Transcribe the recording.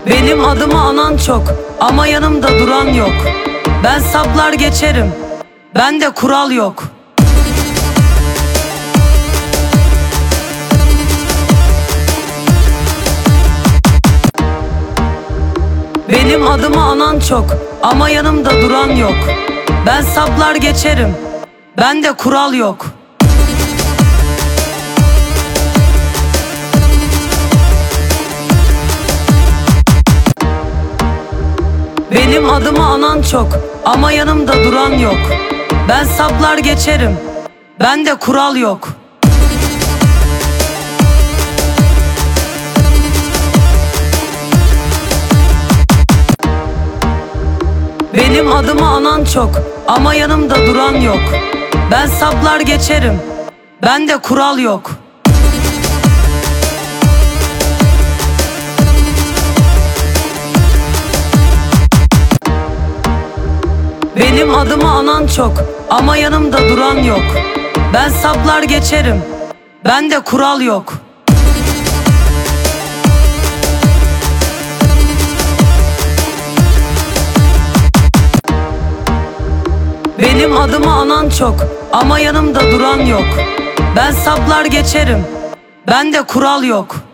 Benim adımı anan çok ama yanımda duran yok. Ben saplar geçerim, bende kural yok. Benim adımı anan çok ama yanımda duran yok. Ben saplar geçerim, bende kural yok. Benim adımı anan çok ama yanımda duran yok. Ben saplar geçerim, bende kural yok. Benim adımı anan çok ama yanımda duran yok. Ben saplar geçerim, bende kural yok. Benim adımı anan çok ama yanımda duran yok. Ben saplar geçerim, bende kural yok. Benim adımı anan çok ama yanımda duran yok. Ben saplar geçerim, bende kural yok.